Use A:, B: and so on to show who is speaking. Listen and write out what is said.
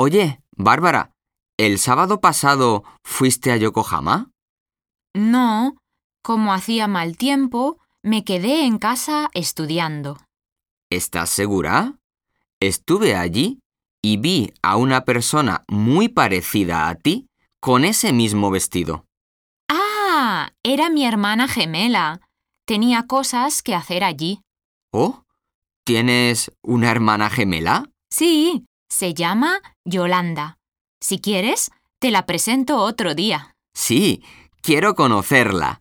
A: Oye, Bárbara, ¿el sábado pasado fuiste a Yokohama?
B: No, como hacía mal tiempo, me quedé en casa estudiando.
A: ¿Estás segura? Estuve allí y vi a una persona muy parecida a ti con ese mismo vestido.
B: ¡Ah! Era mi hermana gemela. Tenía cosas que hacer allí.
A: ¿Oh? ¿Tienes una hermana gemela?
B: Sí, se llama Yolanda. Si quieres, te la presento otro día.
A: Sí, quiero conocerla.